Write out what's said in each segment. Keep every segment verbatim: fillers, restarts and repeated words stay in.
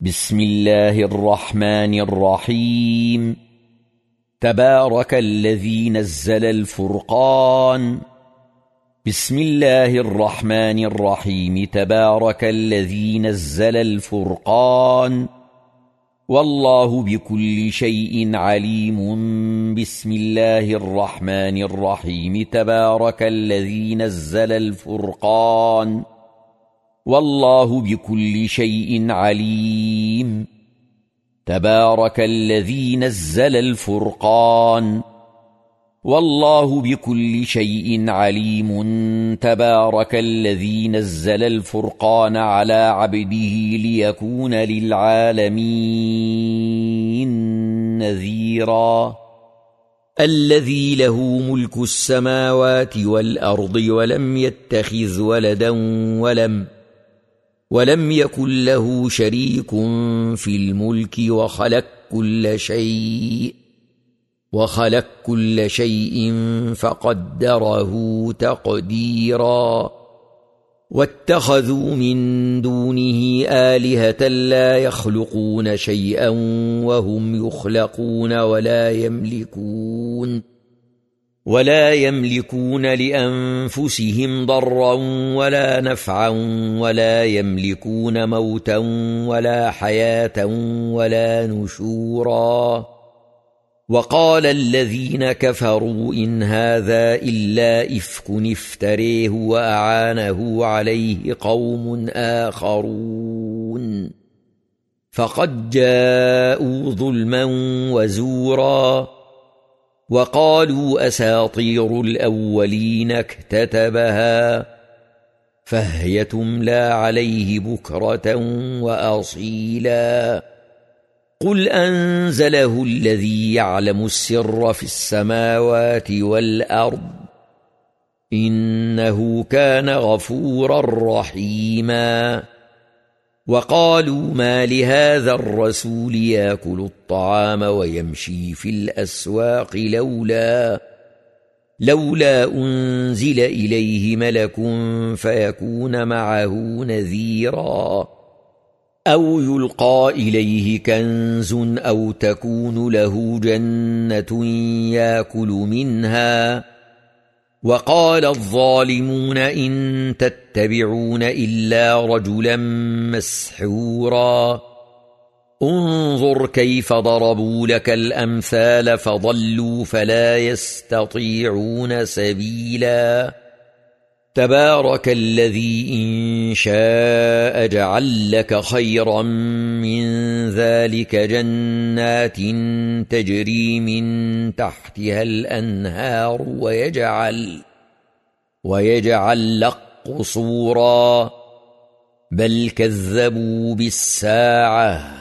بسم الله الرحمن الرحيم. تبارك الذي نزل الفرقان. بسم الله الرحمن الرحيم. تبارك الذي نزل الفرقان والله بكل شيء عليم. بسم الله الرحمن الرحيم. تبارك الذي نزل الفرقان والله بكل شيء عليم. تبارك الذي نزل الفرقان والله بكل شيء عليم. تبارك الذي نزل الفرقان على عبده ليكون للعالمين نذيرا. الذي له ملك السماوات والأرض ولم يتخذ ولدا ولم ولم يكن له شريك في الملك وخلق كل شيء وخلق كل شيء فقدره تقديرا. واتخذوا من دونه آلهة لا يخلقون شيئا وهم يخلقون ولا يملكون ولا يملكون لأنفسهم ضرا ولا نفعا ولا يملكون موتا ولا حياة ولا نشورا. وقال الذين كفروا إن هذا إلا إفك افتريه وأعانه عليه قوم آخرون فقد جاءوا ظلما وزورا. وقالوا أساطير الأولين اكتتبها فهي تملى عليه بكرة وأصيلا. قل أنزله الذي يعلم السر في السماوات والأرض إنه كان غفورا رحيما. وقالوا ما لهذا الرسول يأكل الطعام ويمشي في الأسواق لولا لولا أنزل إليه ملك فيكون معه نذيرا. أو يلقى إليه كنز أو تكون له جنة يأكل منها. وقال الظالمون إن تتبعون إلا رجلا مسحورا. انظر كيف ضربوا لك الأمثال فضلوا فلا يستطيعون سبيلا. تبارك الذي إن شاء جعل لك خيرا من ذلك جنات تجري من تحتها الأنهار ويجعل ويجعل لك قصورا. بل كذبوا بالساعة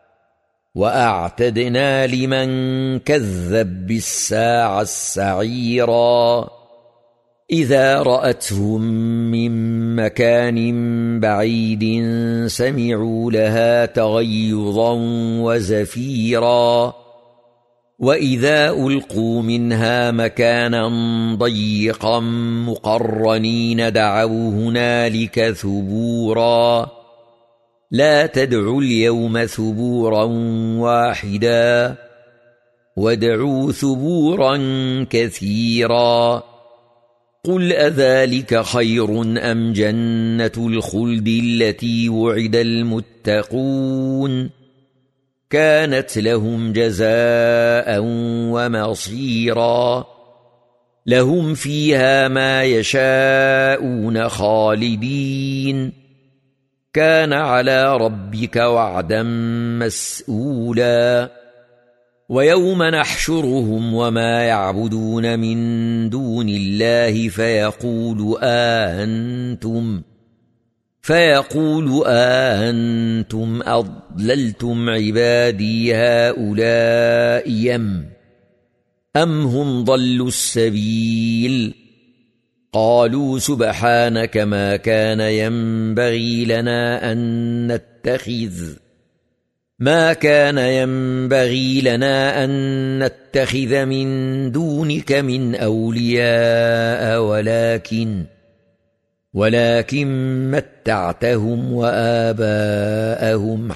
وأعتدنا لمن كذب بالساعة السعيرا. إذا رأتهم من مكان بعيد سمعوا لها تغيظا وزفيرا. وإذا ألقوا منها مكانا ضيقا مقرنين دعوا هنالك ثبورا. لا تدعوا اليوم ثبورا واحدا وادعوا ثبورا كثيرا. قل أذلك خير أم جنة الخلد التي وعد المتقون كانت لهم جزاء ومصيرا. لهم فيها ما يشاءون خالدين كان على ربك وعدا مسئولا. ويوم نحشرهم وما يعبدون من دون الله فيقول أأنتم فيقول أأنتم أضللتم عبادي هؤلاء أم هم ضلوا السبيل. قالوا سبحانك ما كان ينبغي لنا أن نتخذ ما كان ينبغي لنا أن نتخذ من دونك من أولياء ولكن ولكن متعتهم وآباءهم حتى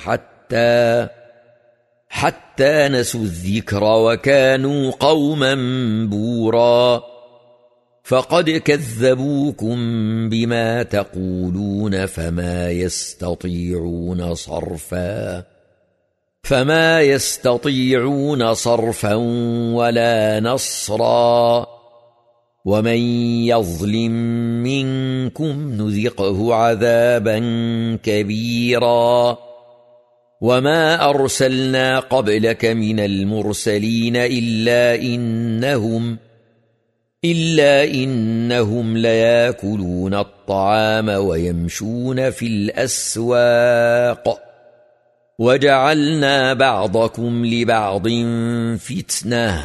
حتى حتى نسوا الذكر وكانوا قوما بورا فقد كذبوكم بما تقولون فما يستطيعون صرفا فما يستطيعون صرفا ولا نصرا ومن يظلم منكم نذقه عذابا كبيرا وما أرسلنا قبلك من المرسلين إلا إنهم إلا إنهم ليأكلون الطعام ويمشون في الأسواق وجعلنا بعضكم لبعض فتنة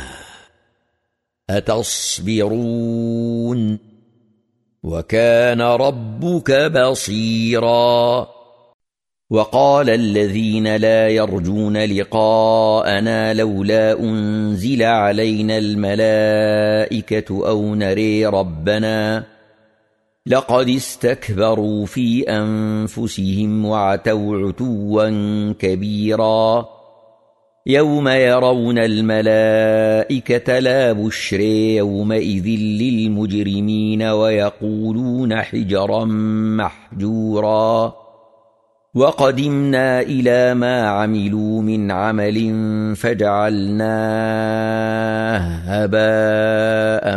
أتصبرون وكان ربك بصيرا وقال الذين لا يرجون لقاءنا لولا أنزل علينا الملائكة أو نري ربنا لقد استكبروا في أنفسهم وعتوا عتوا كبيرا يوم يرون الملائكة لا بشرى يومئذ للمجرمين ويقولون حجرا محجورا وقدمنا إلى ما عملوا من عمل فجعلناه هباء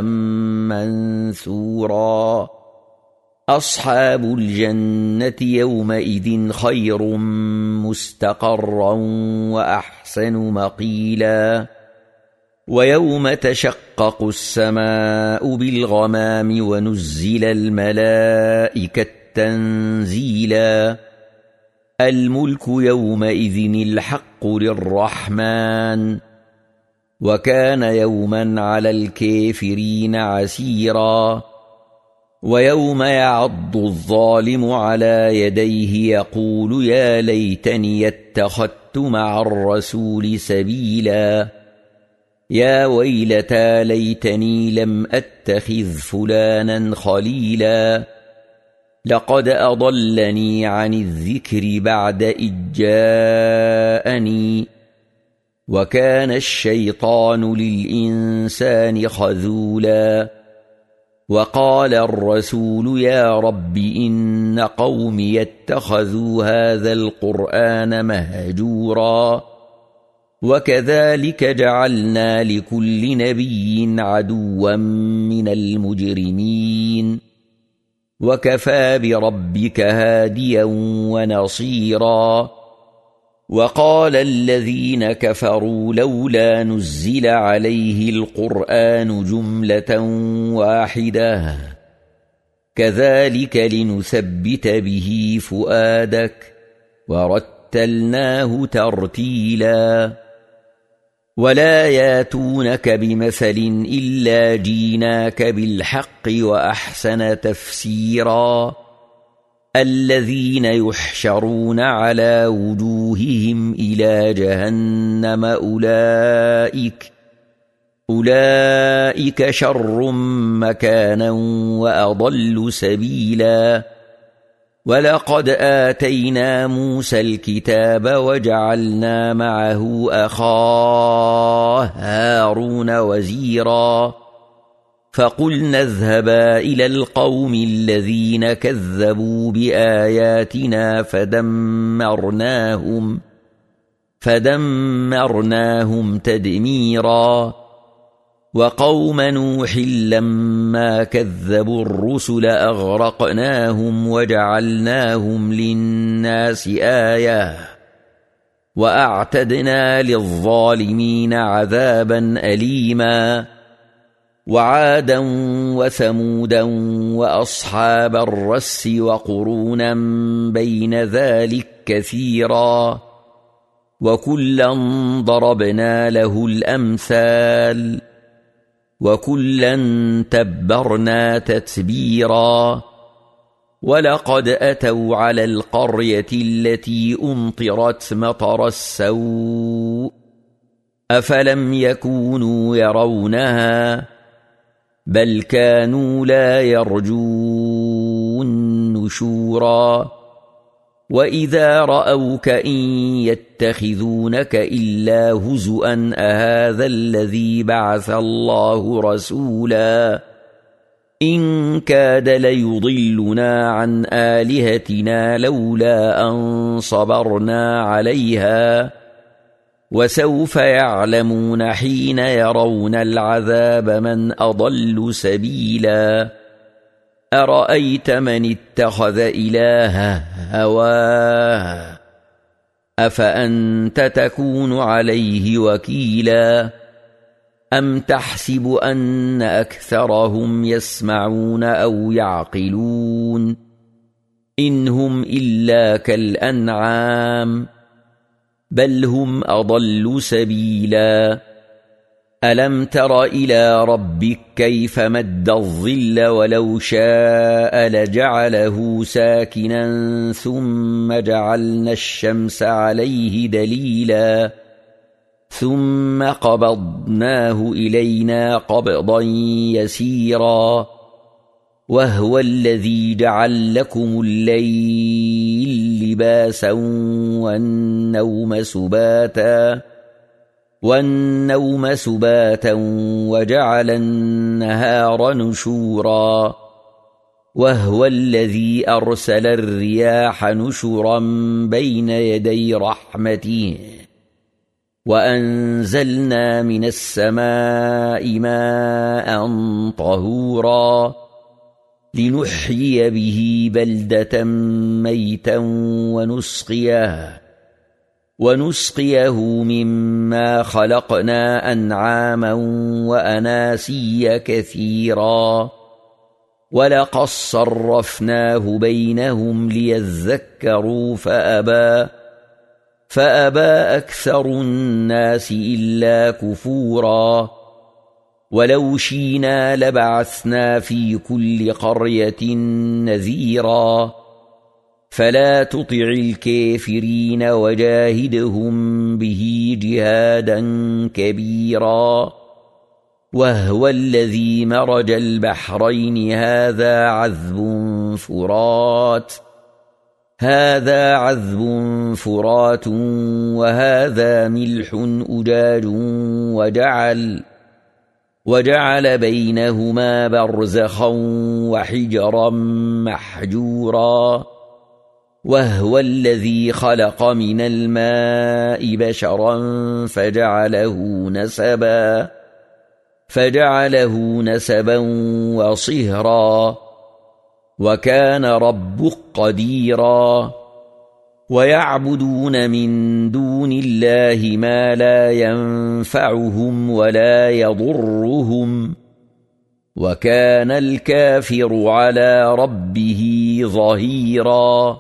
منثورا أصحاب الجنة يومئذ خير مستقرا وأحسن مقيلا ويوم تشقق السماء بالغمام ونزل الملائكة تنزيلا الملك يومئذ الحق للرحمن وكان يوما على الكافرين عسيرا ويوم يعض الظالم على يديه يقول يا ليتني اتخذت مع الرسول سبيلا يا ويلتى ليتني لم أتخذ فلانا خليلا لقد أضلني عن الذكر بعد إذ جاءني وكان الشيطان للإنسان خذولا وقال الرسول يا رب إن قومي اتخذوا هذا القرآن مهجورا وكذلك جعلنا لكل نبي عدوا من المجرمين وكفى بربك هاديا ونصيرا وقال الذين كفروا لولا نزل عليه القرآن جملة واحدة كذلك لنثبت به فؤادك ورتلناه ترتيلا ولا ياتونك بمثل إلا جيناك بالحق وأحسن تفسيرا الذين يحشرون على وجوههم إلى جهنم أولئك أولئك شر مكانا وأضل سبيلا ولقد آتينا موسى الكتاب وجعلنا معه أخاه هارون وزيرا فقلنا اذهبا إلى القوم الذين كذبوا بآياتنا فدمرناهم فدمرناهم تدميرا وقوم نوح لما كذبوا الرسل أغرقناهم وجعلناهم للناس آية وأعتدنا للظالمين عذابا أليما وعادا وثمودا وأصحاب الرس وقرونا بين ذلك كثيرا وكلا ضربنا له الأمثال وكلا تبرنا تتبيرا ولقد أتوا على القرية التي أمطرت مطر السوء أفلم يكونوا يرونها بل كانوا لا يرجون نشورا وإذا رأوك إن يتخذونك إلا هزؤا أهذا الذي بعث الله رسولا إن كاد ليضلنا عن آلهتنا لولا أن صبرنا عليها وسوف يعلمون حين يرون العذاب من أضل سبيلا أرأيت من اتخذ إلهه هواه أفأنت تكون عليه وكيلا أم تحسب أن أكثرهم يسمعون أو يعقلون إن هم إلا كالأنعام بل هم أضل سبيلا ألم تر إلى ربك كيف مد الظل ولو شاء لجعله ساكنا ثم جعلنا الشمس عليه دليلا ثم قبضناه إلينا قبضا يسيرا وهو الذي جعل لكم الليل لباسا والنوم سباتا والنوم سباتا وجعل النهار نشورا وهو الذي أرسل الرياح نشرا بين يدي رحمته وأنزلنا من السماء ماء طهورا لنحيي به بلدة ميتا ونسقيه ونسقيه مما خلقنا أنعاما وأناسيا كثيرا ولقد صرفناه بينهم ليذكروا فأبى فأبى أكثر الناس إلا كفورا ولو شينا لبعثنا في كل قرية نذيرا فلا تطع الكافرين وجاهدهم به جهادا كبيرا وهو الذي مرج البحرين هذا عذب فرات هذا عذب فرات وهذا ملح أجاج وجعل وجعل بينهما برزخا وحجرا محجورا وهو الذي خلق من الماء بشرا فجعله نسبا فجعله نسبا وصهرا وكان ربك قديرا ويعبدون من دون الله ما لا ينفعهم ولا يضرهم وكان الكافر على ربه ظهيرا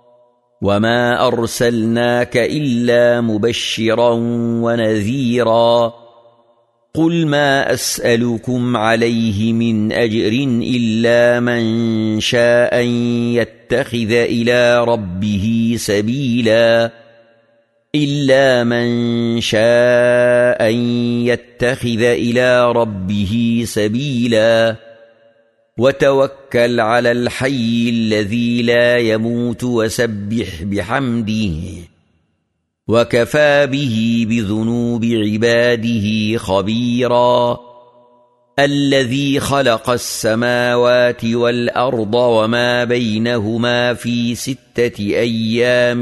وما أرسلناك إلا مبشرا ونذيرا قل ما أسألكم عليه من أجر إلا من شاء أن يتخذ إلى ربه سبيلا إلا من شاء أن يتخذ إلى ربه سبيلا وتوكل على الحي الذي لا يموت وسبح بحمده وكفى به بذنوب عباده خبيرا الذي خلق السماوات والأرض وما بينهما في ستة أيام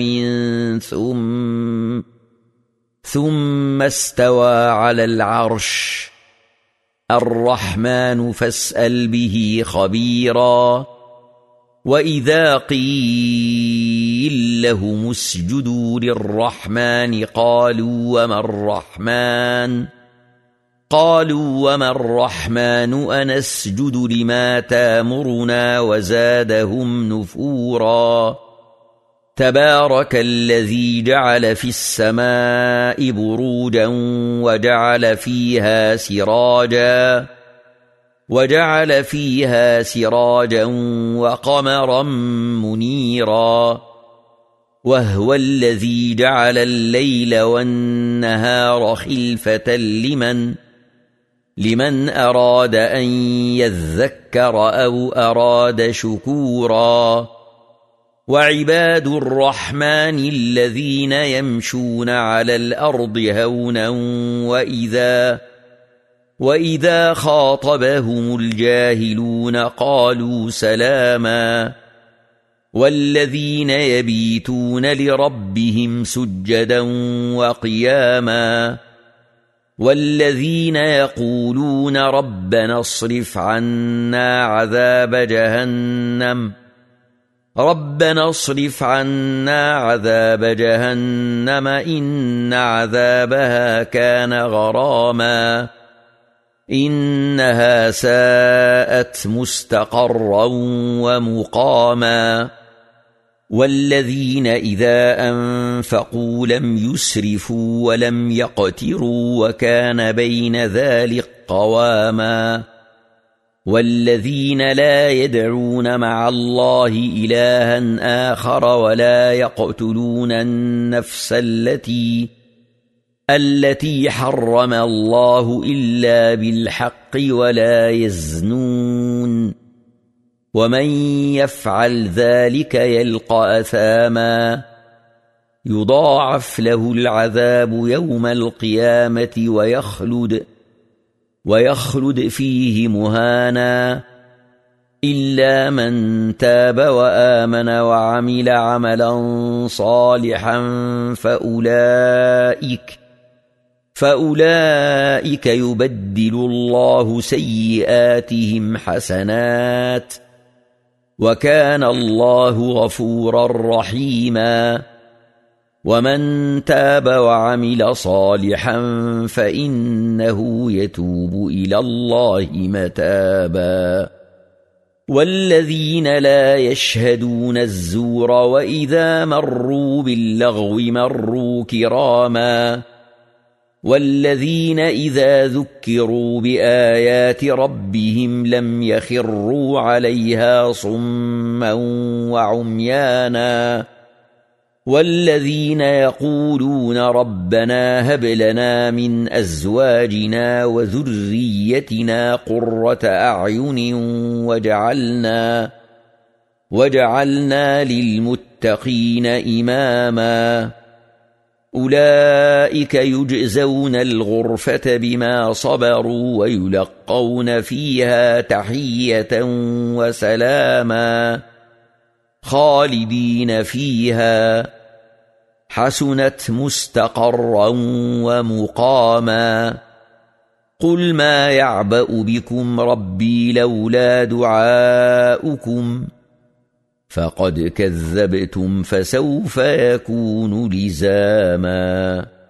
ثم ثم استوى على العرش الرحمن فاسأل به خبيرا وإذا قيل لهم اسجدوا للرحمن قالوا وما الرحمن قالوا وما الرحمن أنسجد لما تامرنا وزادهم نفورا تبارك الذي جعل في السماء بروجا وجعل فيها سراجا وجعل فيها سراجا وقمرا منيرا وهو الذي جعل الليل والنهار خلفة لمن لمن أراد أن يذكر أو أراد شكورا وعباد الرحمن الذين يمشون على الأرض هونا وإذا وإذا خاطبهم الجاهلون قالوا سلاما والذين يبيتون لربهم سجدا وقياما والذين يقولون ربنا اصرف عنا عذاب جهنم ربنا اصرف عنا عذاب جهنم إن عذابها كان غراما إنها ساءت مستقرا ومقاما والذين إذا أنفقوا لم يسرفوا ولم يقتروا وكان بين ذلك قواما والذين لا يدعون مع الله إلها آخر ولا يقتلون النفس التي التي حرم الله إلا بالحق ولا يزنون ومن يفعل ذلك يلقى أثاما يضاعف له العذاب يوم القيامة ويخلد ويخلد فيه مهانا إلا من تاب وآمن وعمل عملا صالحا فأولئك فأولئك يبدل الله سيئاتهم حسنات وكان الله غفورا رحيما ومن تاب وعمل صالحا فإنه يتوب إلى الله متابا والذين لا يشهدون الزور وإذا مروا باللغو مروا كراما والذين إذا ذكروا بآيات ربهم لم يخروا عليها صما وعميانا والذين يقولون ربنا هب لنا من أزواجنا وذريتنا قرة أعين وجعلنا وجعلنا للمتقين إماما أولئك يجزون الغرفة بما صبروا ويلقون فيها تحية وسلاما خالدين فيها حسنت مستقرا ومقاما قل ما يعبأ بكم ربي لولا دعاؤكم فقد كذبتم فسوف يكون لزاما